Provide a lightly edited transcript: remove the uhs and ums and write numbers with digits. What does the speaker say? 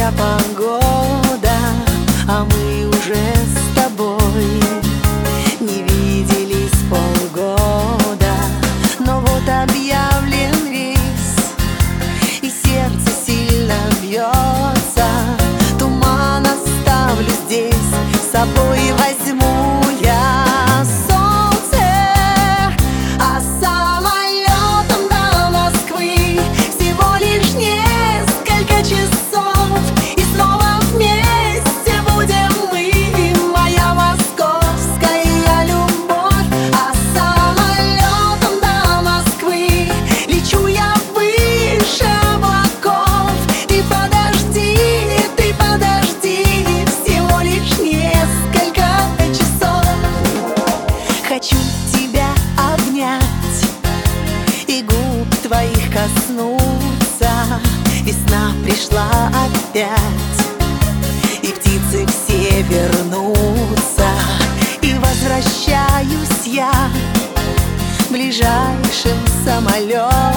какая погода, а мы уже с тобой не виделись полгода. Но вот объявлен рейс, и сердце сильно бьется. Туман оставлю здесь, с собой возьму я солнце, а самолетом до Москвы всего лишь несколько часов, и снова вместе будем мы, моя московская любовь. А самолетом до Москвы лечу я выше облаков. Ты подожди, всего лишь несколько часов. Хочу тебя обнять и губ твоих коснуться. Весна пришла опять, и птицы все вернутся. И возвращаюсь я ближайшим самолетом.